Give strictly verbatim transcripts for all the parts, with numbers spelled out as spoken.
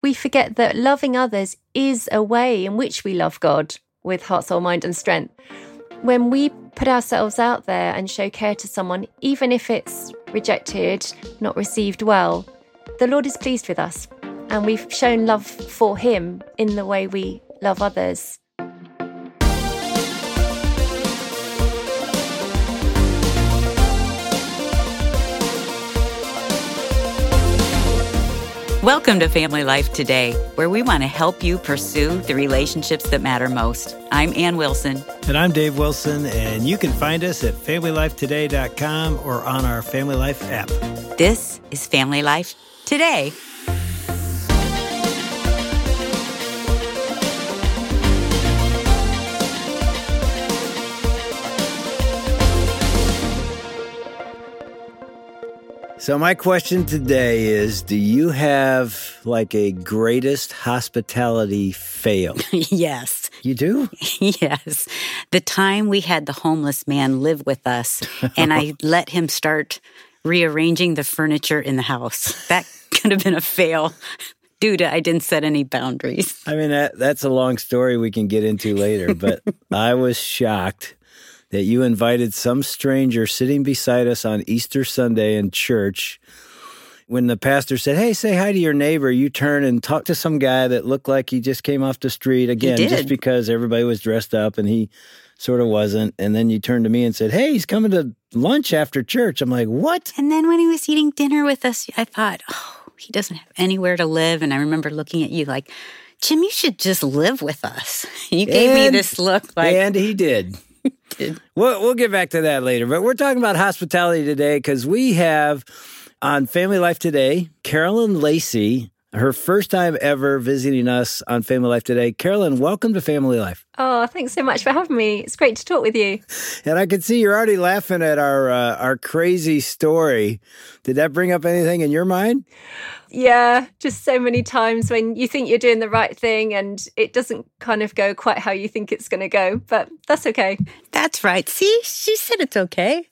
we forget that loving others is a way in which we love God with heart, soul, mind, and strength. When we put ourselves out there and show care to someone, even if it's rejected, not received well, the Lord is pleased with us. And we've shown love for him in the way we love others. Welcome to Family Life Today, where we want to help you pursue the relationships that matter most. I'm Ann Wilson. And I'm Dave Wilson, and you can find us at family life today dot com or on our Family Life app. This is Family Life Today. So my question today is, do you have like a greatest hospitality fail? Yes. You do? Yes. The time we had the homeless man live with us, and I let him start rearranging the furniture in the house. That could have been a fail due to I didn't set any boundaries. I mean, that, that's a long story we can get into later, but I was shocked that you invited some stranger sitting beside us on Easter Sunday in church. When the pastor said, hey, say hi to your neighbor, you turn and talk to some guy that looked like he just came off the street. Again, just because everybody was dressed up and he sort of wasn't. And then you turned to me and said, hey, he's coming to lunch after church. I'm like, what? And then when he was eating dinner with us, I thought, oh, he doesn't have anywhere to live. And I remember looking at you like, Jim, you should just live with us. You gave and, me this look like... And he did. We'll, we'll get back to that later, but we're talking about hospitality today because we have on Family Life Today, Carolyn Lacey, her first time ever visiting us on Family Life Today. Carolyn, welcome to Family Life. Oh, thanks so much for having me. It's great to talk with you. And I can see you're already laughing at our uh, our crazy story. Did that bring up anything in your mind? Yeah, just so many times when you think you're doing the right thing and it doesn't kind of go quite how you think it's going to go, but that's okay. That's right. See, she said it's okay.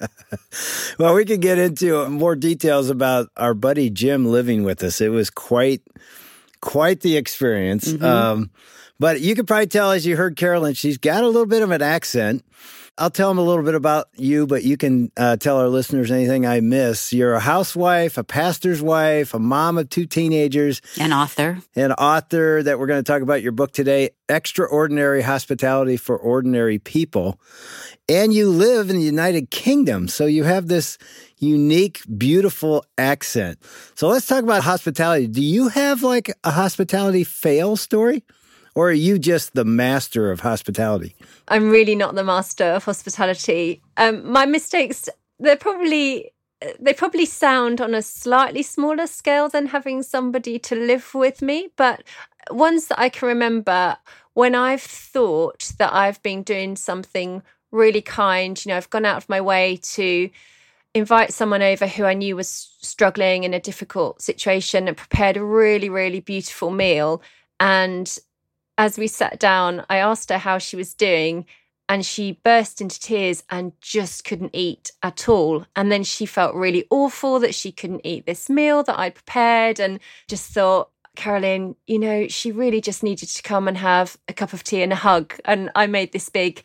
Well, we could get into more details about our buddy Jim living with us. It was quite, quite the experience. Mm-hmm. Um, but you could probably tell as you heard Carolyn, she's got a little bit of an accent. I'll tell them a little bit about you, but you can uh, tell our listeners anything I miss. You're a housewife, a pastor's wife, a mom of two teenagers. An author. An author that we're going to talk about your book today, Extraordinary Hospitality for Ordinary People. And you live in the United Kingdom, so you have this unique, beautiful accent. So let's talk about hospitality. Do you have like a hospitality fail story? Or are you just the master of hospitality? I'm really not the master of hospitality. Um, my mistakes, they're probably, they probably sound on a slightly smaller scale than having somebody to live with me. But ones that I can remember, when I've thought that I've been doing something really kind, you know, I've gone out of my way to invite someone over who I knew was struggling in a difficult situation and prepared a really, really beautiful meal. And as we sat down, I asked her how she was doing, and she burst into tears and just couldn't eat at all. And then she felt really awful that she couldn't eat this meal that I'd prepared, and just thought, Carolyn, you know, she really just needed to come and have a cup of tea and a hug. And I made this big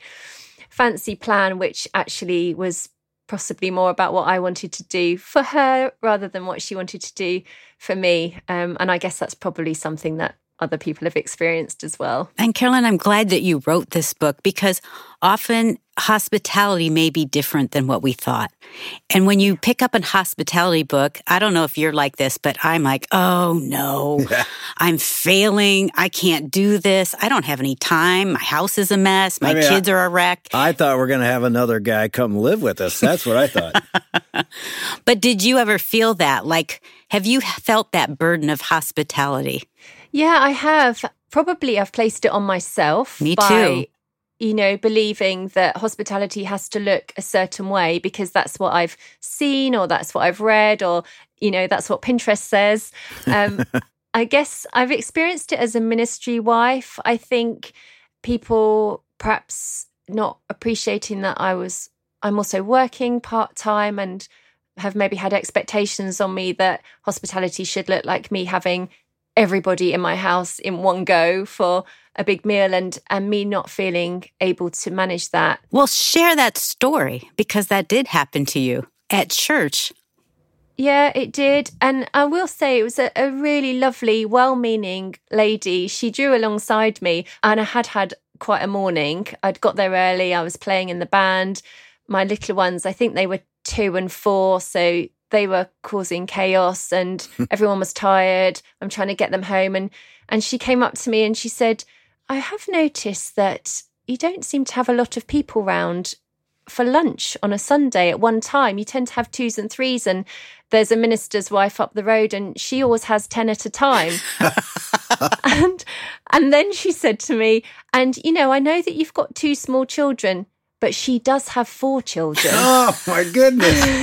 fancy plan, which actually was possibly more about what I wanted to do for her rather than what she wanted to do for me. Um, and I guess that's probably something that other people have experienced as well. And Carolyn, I'm glad that you wrote this book because often hospitality may be different than what we thought. And when you pick up a hospitality book, I don't know if you're like this, but I'm like, oh no, I'm failing. I can't do this. I don't have any time. My house is a mess. My I mean, kids I, are a wreck. I thought we're going to have another guy come live with us. That's what I thought. But did you ever feel that? Like, have you felt that burden of hospitality? Yeah, I have. Probably I've placed it on myself. Me by, too. You know, believing that hospitality has to look a certain way because that's what I've seen or that's what I've read or, you know, that's what Pinterest says. Um, I guess I've experienced it as a ministry wife. I think people perhaps not appreciating that I was, I'm also working part-time and have maybe had expectations on me that hospitality should look like me having everybody in my house in one go for a big meal and, and me not feeling able to manage that. Well, share that story, because that did happen to you at church. Yeah, it did. And I will say it was a, a really lovely, well-meaning lady. She drew alongside me and I had had quite a morning. I'd got there early. I was playing in the band. My little ones, I think they were two and four, so they were causing chaos and everyone was tired. I'm trying to get them home. And, and she came up to me and she said, I have noticed that you don't seem to have a lot of people round for lunch on a Sunday at one time. You tend to have twos and threes, and there's a minister's wife up the road and she always has ten at a time. and and then she said to me, and you know, I know that you've got two small children, but she does have four children. Oh my goodness.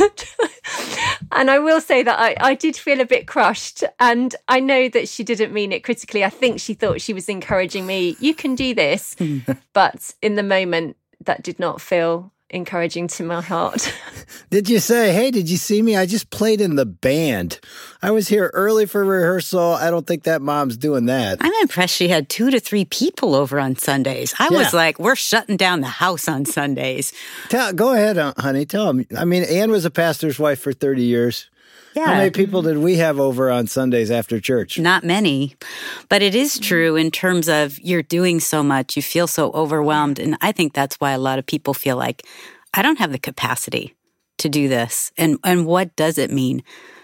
And I will say that I, I did feel a bit crushed, and I know that she didn't mean it critically. I think she thought she was encouraging me, you can do this. But in the moment, that did not feel encouraging to my heart. Did you say, hey, did you see me? I just played in the band. I was here early for rehearsal. I don't think that mom's doing that. I'm impressed she had two to three people over on Sundays. I yeah. was like, we're shutting down the house on Sundays. Tell, go ahead, honey. Tell them. I mean, Anne was a pastor's wife for thirty years. Yeah. How many people did we have over on Sundays after church? Not many. But it is true in terms of you're doing so much, you feel so overwhelmed. And I think that's why a lot of people feel like, I don't have the capacity to do this. And and what does it mean?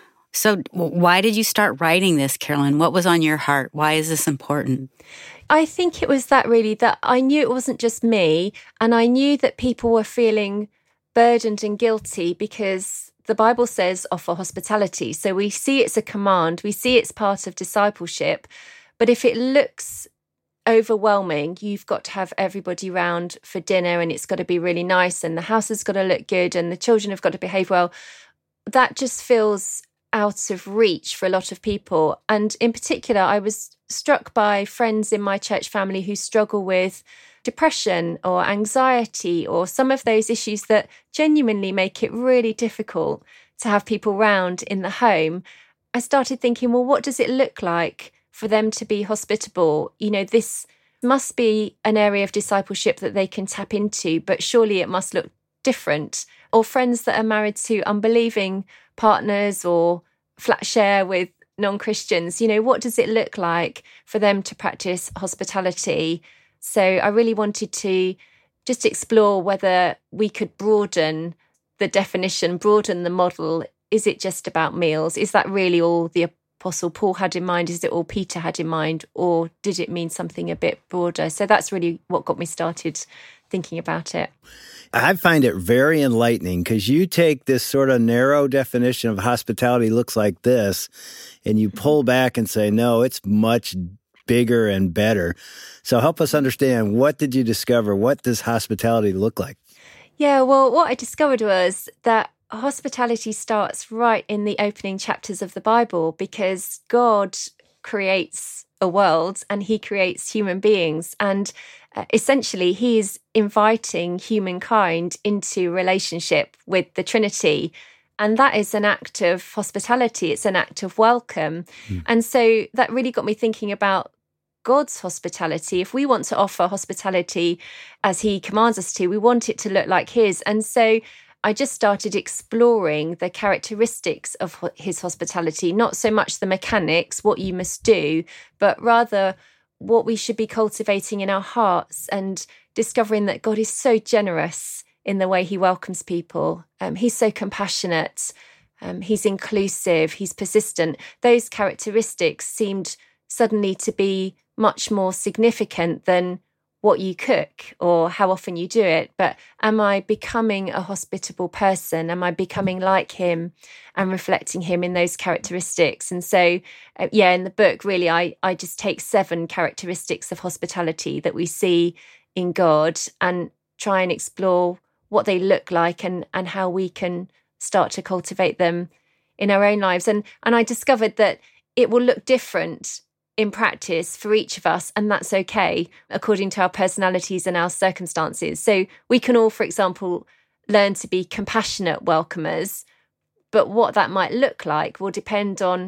So why did you start writing this, Carolyn? What was on your heart? Why is this important? I think it was that really, that I knew it wasn't just me. And I knew that people were feeling burdened and guilty because the Bible says offer hospitality. So we see it's a command. We see it's part of discipleship. But if it looks overwhelming, you've got to have everybody round for dinner and it's got to be really nice and the house has got to look good and the children have got to behave well, that just feels out of reach for a lot of people. And in particular, I was struck by friends in my church family who struggle with depression or anxiety or some of those issues that genuinely make it really difficult to have people round in the home. I started thinking, well, what does it look like for them to be hospitable? You know, this must be an area of discipleship that they can tap into, but surely it must look different. Or friends that are married to unbelieving partners or flat share with non-Christians, you know, what does it look like for them to practice hospitality? So I really wanted to just explore whether we could broaden the definition, broaden the model. Is it just about meals? Is that really all the Apostle Paul had in mind? Is it all Peter had in mind? Or did it mean something a bit broader? So that's really what got me started thinking about it. I find it very enlightening because you take this sort of narrow definition of hospitality looks like this, and you pull back and say, no, it's much bigger and better. So help us understand, what did you discover? What does hospitality look like? Yeah, well, what I discovered was that hospitality starts right in the opening chapters of the Bible, because God creates a world and he creates human beings. And uh, essentially, he is inviting humankind into relationship with the Trinity. And that is an act of hospitality. It's an act of welcome. Mm. And so that really got me thinking about God's hospitality. If we want to offer hospitality as he commands us to, we want it to look like his. And so I just started exploring the characteristics of his hospitality, not so much the mechanics, what you must do, but rather what we should be cultivating in our hearts, and discovering that God is so generous in the way he welcomes people. Um, he's so compassionate. Um, he's inclusive. He's persistent. Those characteristics seemed suddenly to be much more significant than what you cook or how often you do it. But am I becoming a hospitable person? Am I becoming like him and reflecting him in those characteristics? And so, uh, yeah, in the book, really, I, I just take seven characteristics of hospitality that we see in God and try and explore what they look like and, and how we can start to cultivate them in our own lives. And, and I discovered that it will look different in practice for each of us, and that's okay, according to our personalities and our circumstances. So we can all, for example, learn to be compassionate welcomers, but what that might look like will depend on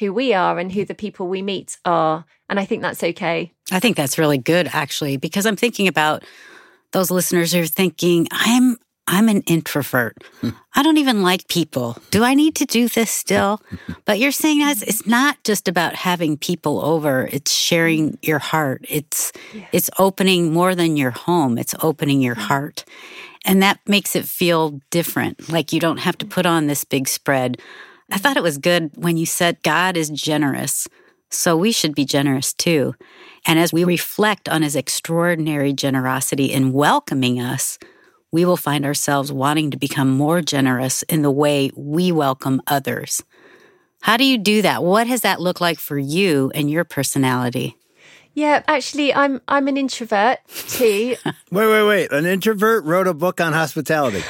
who we are and who the people we meet are. And I think that's okay. I think that's really good, actually, because I'm thinking about those listeners who are thinking, I'm I'm an introvert. I don't even like people. Do I need to do this still? But you're saying that it's not just about having people over. It's sharing your heart. It's yeah. it's opening more than your home. It's opening your heart. And that makes it feel different, like you don't have to put on this big spread. I thought it was good when you said God is generous, so we should be generous too. And as we reflect on his extraordinary generosity in welcoming us, we will find ourselves wanting to become more generous in the way we welcome others. How do you do that? What has that looked like for you and your personality? Yeah, actually, I'm I'm an introvert too. wait, wait, wait. An introvert wrote a book on hospitality.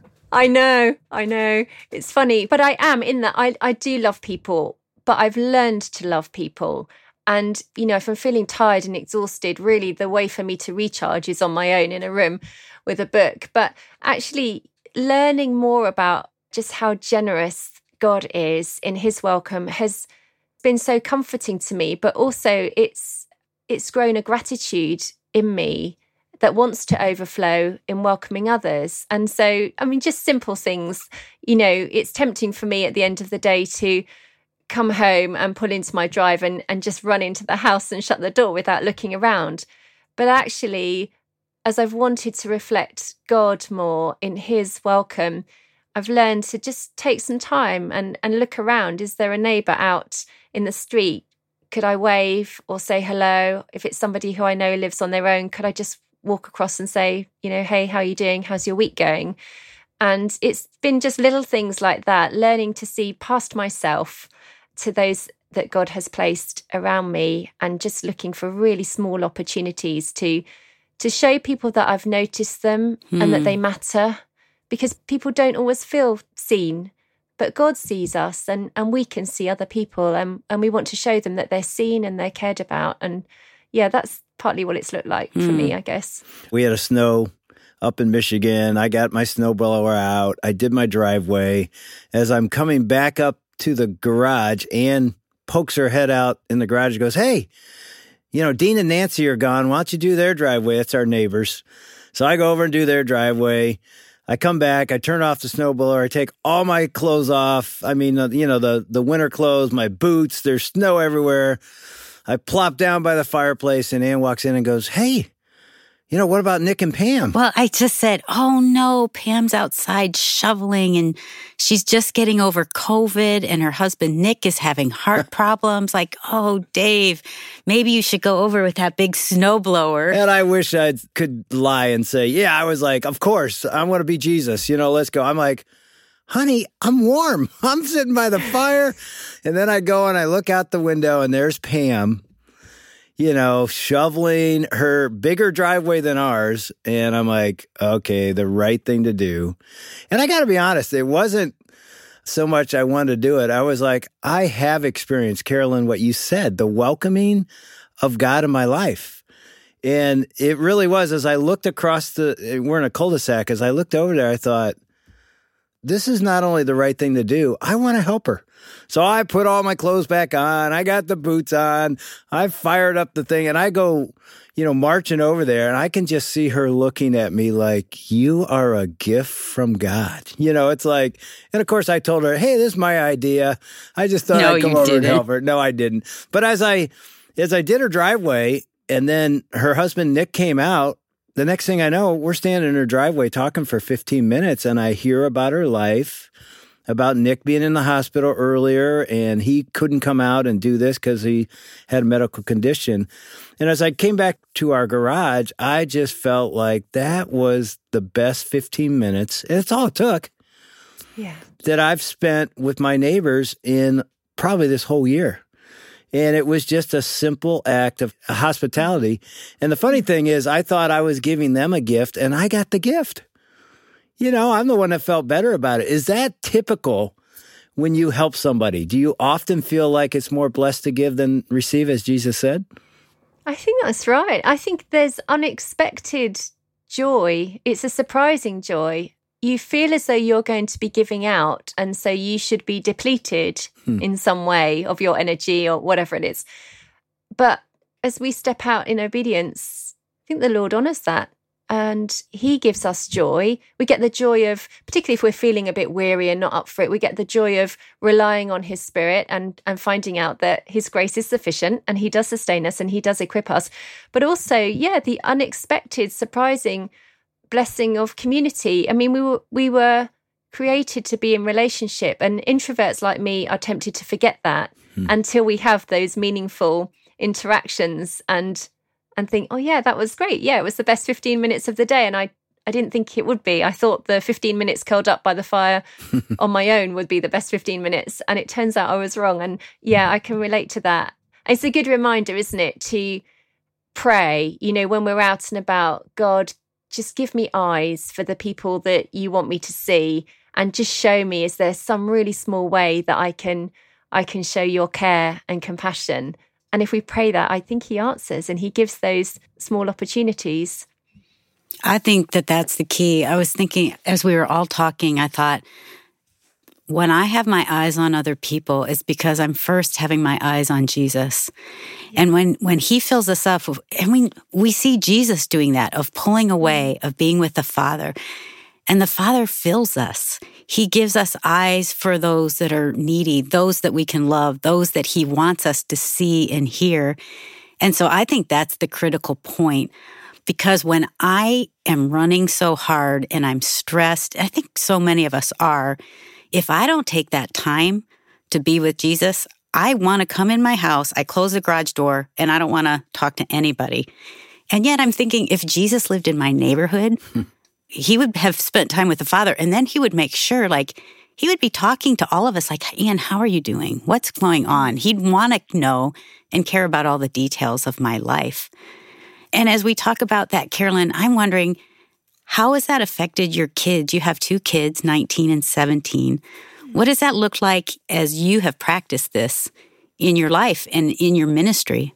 I know, I know. It's funny, but I am in that. I, I do love people, but I've learned to love people. And, you know, if I'm feeling tired and exhausted, really the way for me to recharge is on my own in a room with a book. But actually learning more about just how generous God is in his welcome has been so comforting to me, but also it's it's grown a gratitude in me that wants to overflow in welcoming others. And so, I mean, just simple things, you know, it's tempting for me at the end of the day to come home and pull into my drive and, and just run into the house and shut the door without looking around. But actually, as I've wanted to reflect God more in his welcome, I've learned to just take some time and, and look around. Is there a neighbour out in the street? Could I wave or say hello? If it's somebody who I know lives on their own, could I just walk across and say, you know, hey, how are you doing? How's your week going? And it's been just little things like that, learning to see past myself to those that God has placed around me and just looking for really small opportunities to to show people that I've noticed them hmm. and that they matter, because people don't always feel seen. But God sees us and, and we can see other people and, and we want to show them that they're seen and they're cared about. And yeah, that's partly what it's looked like mm. for me, I guess. We had a snow up in Michigan. I got my snowblower out. I did my driveway. As I'm coming back up to the garage, Ann pokes her head out in the garage and goes, hey, you know, Dean and Nancy are gone. Why don't you do their driveway? That's our neighbors. So I go over and do their driveway. I come back, I turn off the snowblower, I take all my clothes off. I mean, uh, you know, the, the winter clothes, my boots, there's snow everywhere. I plop down by the fireplace and Ann walks in and goes, hey, you know, what about Nick and Pam? Well, I just said, oh no, Pam's outside shoveling and she's just getting over COVID and her husband Nick is having heart problems. Like, oh, Dave, maybe you should go over with that big snowblower. And I wish I could lie and say, yeah, I was like, of course, I want to be Jesus. You know, let's go. I'm like, honey, I'm warm. I'm sitting by the fire. And then I go and I look out the window and there's Pam, you know, shoveling her bigger driveway than ours. And I'm like, okay, the right thing to do. And I got to be honest, it wasn't so much I wanted to do it. I was like, I have experienced, Carolyn, what you said, the welcoming of God in my life. And it really was, as I looked across the, we're in a cul-de-sac, as I looked over there, I thought, this is not only the right thing to do, I want to help her. So I put all my clothes back on. I got the boots on. I fired up the thing and I go, you know, marching over there and I can just see her looking at me like, you are a gift from God. You know, it's like, and of course I told her, hey, this is my idea. I just thought no, I'd come you over didn't. and help her. No, I didn't. But as I, as I did her driveway and then her husband, Nick, came out, the next thing I know, we're standing in her driveway talking for fifteen minutes and I hear about her life, about Nick being in the hospital earlier and he couldn't come out and do this because he had a medical condition. And as I came back to our garage, I just felt like that was the best fifteen minutes. And it's all it took. Yeah. That I've spent with my neighbors in probably this whole year. And it was just a simple act of hospitality. And the funny thing is, I thought I was giving them a gift, and I got the gift. You know, I'm the one that felt better about it. Is that typical when you help somebody? Do you often feel like it's more blessed to give than receive, as Jesus said? I think that's right. I think there's unexpected joy. It's a surprising joy. you feel as though you're going to be giving out, and so you should be depleted hmm. in some way of your energy or whatever it is. But as we step out in obedience, I think the Lord honours that. And he gives us joy. We get the joy of, particularly if we're feeling a bit weary and not up for it, we get the joy of relying on his Spirit and, and finding out that his grace is sufficient and he does sustain us and he does equip us. But also, yeah, the unexpected, surprising blessing of community. I mean, we were, we were created to be in relationship, and introverts like me are tempted to forget that hmm. until we have those meaningful interactions and and think, oh yeah, that was great. Yeah, it was the best fifteen minutes of the day. And I, I didn't think it would be. I thought the fifteen minutes curled up by the fire on my own would be the best fifteen minutes. And it turns out I was wrong. And yeah, I can relate to that. It's a good reminder, isn't it, to pray, you know, when we're out and about, God, just give me eyes for the people that you want me to see, and just show me, is there some really small way that I can, I can show your care and compassion? And if we pray that, I think he answers and he gives those small opportunities. I think that that's the key. I was thinking, as we were all talking, I thought, when I have my eyes on other people, it's because I'm first having my eyes on Jesus. Yeah. And when, when he fills us up, and we, we see Jesus doing that, of pulling away, of being with the Father. And the Father fills us. He gives us eyes for those that are needy, those that we can love, those that he wants us to see and hear. And so I think that's the critical point, because when I am running so hard and I'm stressed, I think so many of us are, if I don't take that time to be with Jesus, I want to come in my house, I close the garage door, and I don't want to talk to anybody. And yet I'm thinking, if Jesus lived in my neighborhood, he would have spent time with the Father, and then he would make sure, like, he would be talking to all of us, like, Ian, how are you doing? What's going on? He'd want to know and care about all the details of my life. And as we talk about that, Carolyn, I'm wondering, how has that affected your kids? You have two kids, nineteen and seventeen. What does that look like as you have practiced this in your life and in your ministry?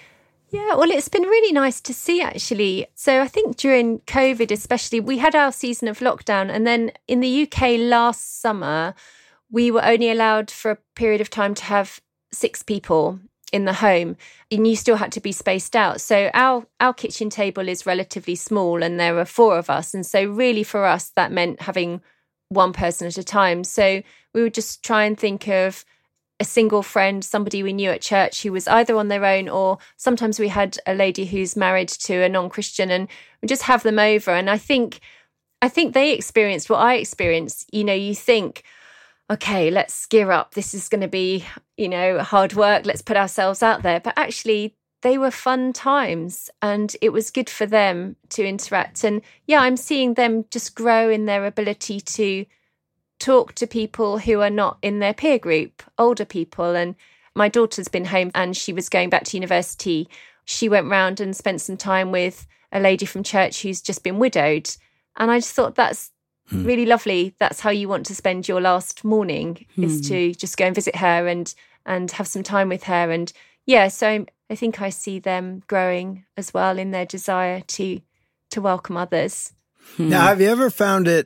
Yeah, well, it's been really nice to see, actually. So I think during COVID especially, we had our season of lockdown. And then in the U K last summer, we were only allowed for a period of time to have six people in the home. And you still had to be spaced out. So our, our kitchen table is relatively small and there are four of us. And so really for us, that meant having one person at a time. So we would just try and think of a single friend, somebody we knew at church who was either on their own, or sometimes we had a lady who's married to a non-Christian, and we just have them over. And I think, I think they experienced what I experienced. You know, you think, okay, let's gear up. This is going to be, you know, hard work. Let's put ourselves out there. But actually, they were fun times, and it was good for them to interact. And yeah, I'm seeing them just grow in their ability to talk to people who are not in their peer group, older people. And my daughter's been home and she was going back to university. She went round and spent some time with a lady from church who's just been widowed. And I just thought, that's hmm. really lovely. That's how you want to spend your last morning, hmm. is to just go and visit her and and have some time with her. And yeah, so I think I see them growing as well in their desire to to welcome others. Hmm. Now, have you ever found it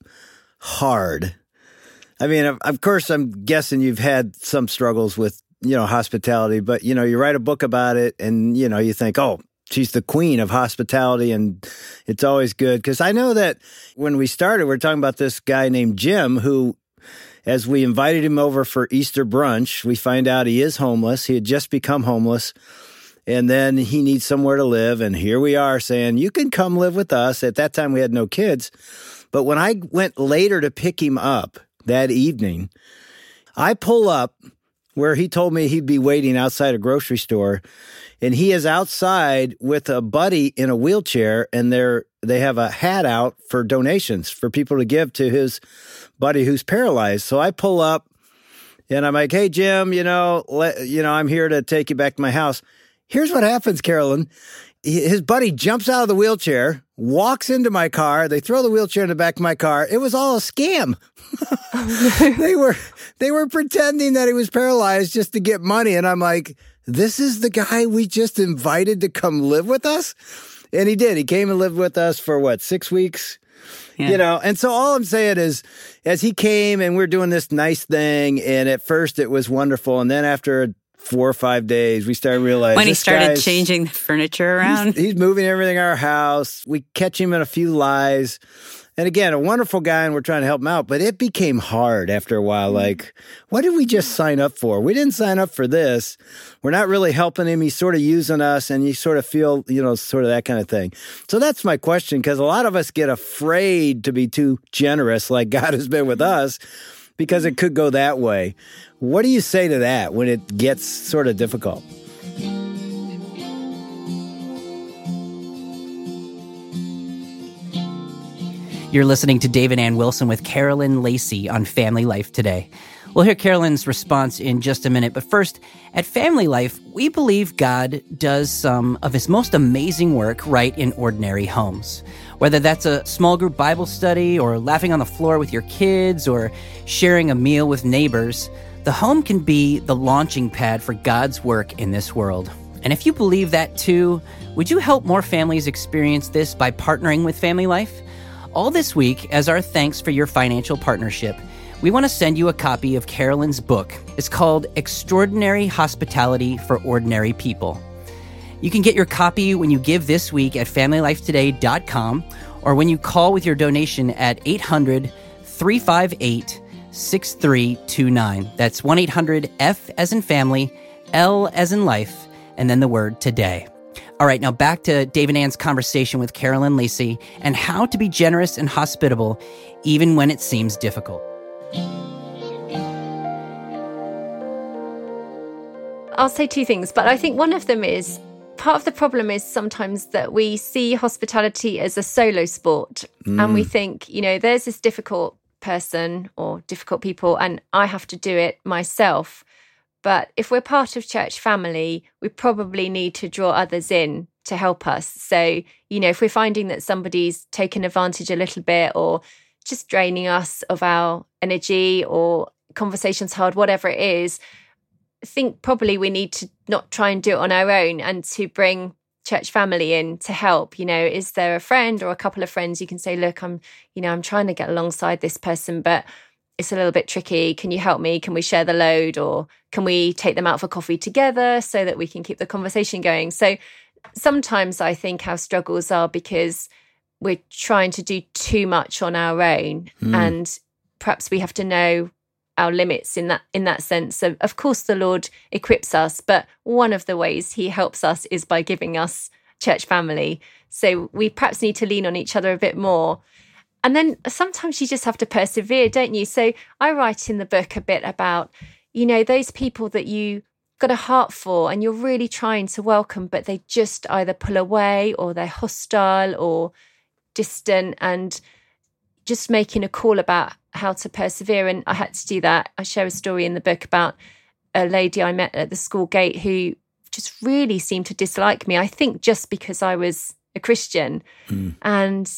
hard? I mean, of, of course, I'm guessing you've had some struggles with, you know, hospitality, but, you know, you write a book about it and, you know, you think, oh, she's the queen of hospitality and it's always good. Because I know that when we started, we were talking about this guy named Jim who, as we invited him over for Easter brunch, we find out he is homeless. He had just become homeless. And then he needs somewhere to live. And here we are saying, you can come live with us. At that time, we had no kids. But when I went later to pick him up that evening, I pull up where he told me he'd be waiting outside a grocery store, and he is outside with a buddy in a wheelchair, and they're they have a hat out for donations for people to give to his buddy who's paralyzed. So I pull up, and I'm like, "Hey, Jim, you know, let, you know, I'm here to take you back to my house." Here's what happens, Carolyn. His buddy jumps out of the wheelchair, walks into my car. They throw the wheelchair in the back of my car. It was all a scam. Oh, no. They were they were pretending that he was paralyzed just to get money. And I'm like, this is the guy we just invited to come live with us? And he did. He came and lived with us for, what, six weeks? Yeah. You know, and so all I'm saying is, as he came and we're doing this nice thing, and at first it was wonderful, and then after four or five days, we started realizing when he started changing the furniture around, he's, he's moving everything in our house. We catch him in a few lies. And again, a wonderful guy, and we're trying to help him out, but it became hard after a while. Like, what did we just sign up for? We didn't sign up for this. We're not really helping him. He's sort of using us, and you sort of feel, you know, sort of that kind of thing. So that's my question, because a lot of us get afraid to be too generous like God has been with us, because it could go that way. What do you say to that when it gets sort of difficult? You're listening to Dave and Ann Wilson with Carolyn Lacey on Family Life Today. We'll hear Carolyn's response in just a minute, but first, at Family Life, we believe God does some of his most amazing work right in ordinary homes. Whether that's a small group Bible study, or laughing on the floor with your kids, or sharing a meal with neighbors, the home can be the launching pad for God's work in this world. And if you believe that too, would you help more families experience this by partnering with Family Life? All this week, as our thanks for your financial partnership, we want to send you a copy of Carolyn's book. It's called Extraordinary Hospitality for Ordinary People. You can get your copy when you give this week at family life today dot com, or when you call with your donation at eight hundred, three five eight, six three two nine. That's one eight hundred F as in family, L as in life, and then the word today. All right, now back to Dave and Ann's conversation with Carolyn Lacey and how to be generous and hospitable even when it seems difficult. I'll say two things, but I think one of them is, part of the problem is sometimes that we see hospitality as a solo sport, mm. and we think, you know, there's this difficult person or difficult people and I have to do it myself. But if we're part of church family, we probably need to draw others in to help us. So, you know, if we're finding that somebody's taken advantage a little bit, or just draining us of our energy, or conversation's hard, whatever it is, I think probably we need to not try and do it on our own, and to bring church family in to help. You know, is there a friend or a couple of friends you can say, look, I'm, you know, I'm trying to get alongside this person, but it's a little bit tricky. Can you help me? Can we share the load, or can we take them out for coffee together so that we can keep the conversation going? So sometimes I think our struggles are because we're trying to do too much on our own, mm. and perhaps we have to know our limits in that in that sense. Of, of course, the Lord equips us, but one of the ways he helps us is by giving us church family. So we perhaps need to lean on each other a bit more. And then sometimes you just have to persevere, don't you? So I write in the book a bit about, you know, those people that you got a heart for and you're really trying to welcome, but they just either pull away, or they're hostile or distant, and just making a call about how to persevere. And I had to do that. I share a story in the book about a lady I met at the school gate who just really seemed to dislike me, I think just because I was a Christian. Mm. And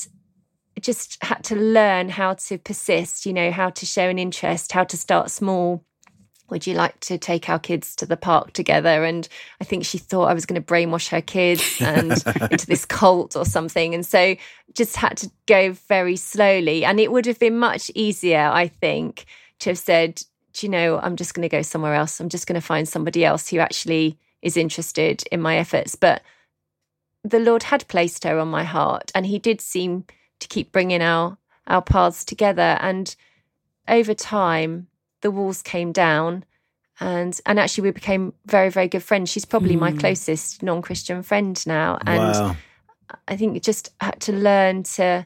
just had to learn how to persist, you know, how to show an interest, how to start small. Would you like to take our kids to the park together? And I think she thought I was going to brainwash her kids and into this cult or something. And so just had to go very slowly. And it would have been much easier, I think, to have said, do you know, I'm just going to go somewhere else. I'm just going to find somebody else who actually is interested in my efforts. But the Lord had placed her on my heart, and he did seem to keep bringing our our paths together. And over time, the walls came down, and and actually we became very, very good friends. She's probably mm. my closest non-Christian friend now. And wow. I think you just had to learn to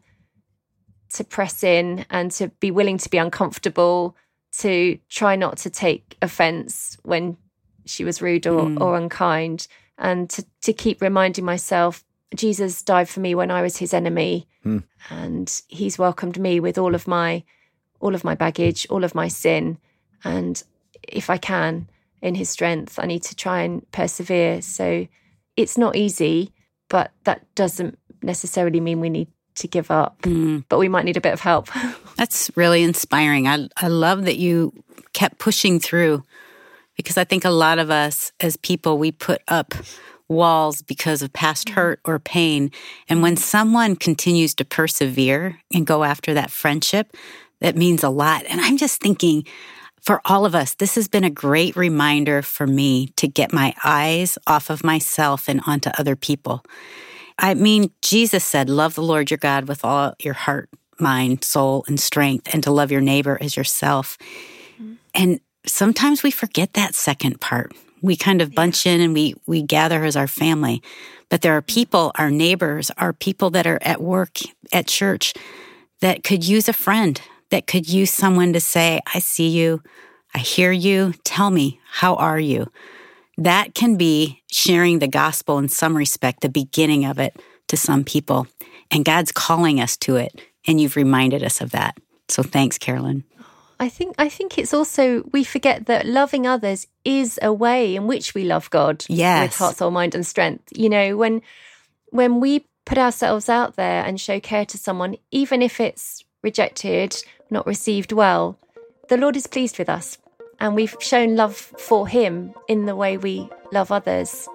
to press in and to be willing to be uncomfortable, to try not to take offense when she was rude or, mm. or unkind, and to, to keep reminding myself, Jesus died for me when I was his enemy, mm. and he's welcomed me with all of my all of my baggage, all of my sin. And if I can, in his strength, I need to try and persevere. So it's not easy, but that doesn't necessarily mean we need to give up. Mm. But we might need a bit of help. That's really inspiring. I I love that you kept pushing through, because I think a lot of us as people, we put up walls because of past hurt or pain. And when someone continues to persevere and go after that friendship, that means a lot. And I'm just thinking, for all of us, this has been a great reminder for me to get my eyes off of myself and onto other people. I mean, Jesus said, love the Lord your God with all your heart, mind, soul, and strength, and to love your neighbor as yourself. Mm-hmm. And sometimes we forget that second part. We kind of bunch in and we we gather as our family. But there are people, our neighbors, our people that are at work, at church, that could use a friend, that could use someone to say, I see you, I hear you, tell me, how are you? That can be sharing the gospel in some respect, the beginning of it to some people. And God's calling us to it, and you've reminded us of that. So thanks, Carolyn. I think I think it's also, we forget that loving others is a way in which we love God. Yes. With heart, soul, mind, and strength. You know, when when we put ourselves out there and show care to someone, even if it's rejected, not received well, the Lord is pleased with us. And we've shown love for him in the way we love others.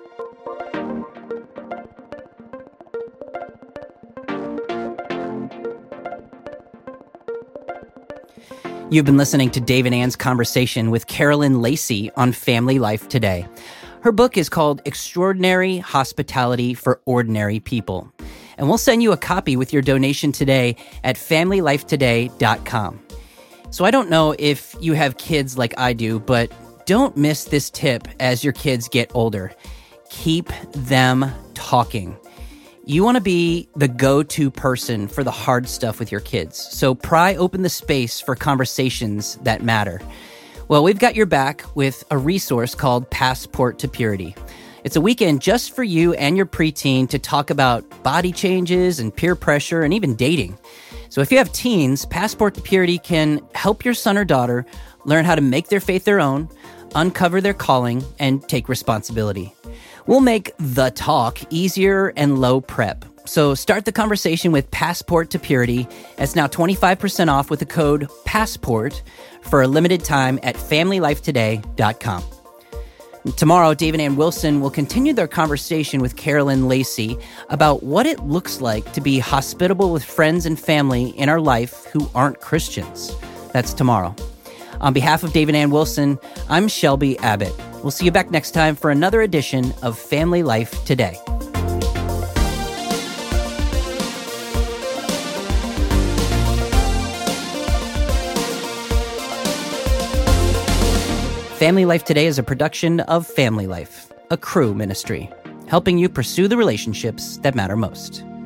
You've been listening to Dave and Ann's conversation with Carolyn Lacey on Family Life Today. Her book is called Extraordinary Hospitality for Ordinary People. And we'll send you a copy with your donation today at family life today dot com. So I don't know if you have kids like I do, but don't miss this tip as your kids get older. Keep them talking. You want to be the go-to person for the hard stuff with your kids. So pry open the space for conversations that matter. Well, we've got your back with a resource called Passport to Purity. It's a weekend just for you and your preteen to talk about body changes and peer pressure and even dating. So if you have teens, Passport to Purity can help your son or daughter learn how to make their faith their own, uncover their calling, and take responsibility. We'll make the talk easier and low prep. So start the conversation with Passport to Purity. It's now twenty-five percent off with the code PASSPORT for a limited time at family life today dot com. Tomorrow, Dave and Ann Wilson will continue their conversation with Carolyn Lacey about what it looks like to be hospitable with friends and family in our life who aren't Christians. That's tomorrow. On behalf of Dave and Ann Wilson, I'm Shelby Abbott. We'll see you back next time for another edition of Family Life Today. Family Life Today is a production of Family Life, a Cru ministry, helping you pursue the relationships that matter most.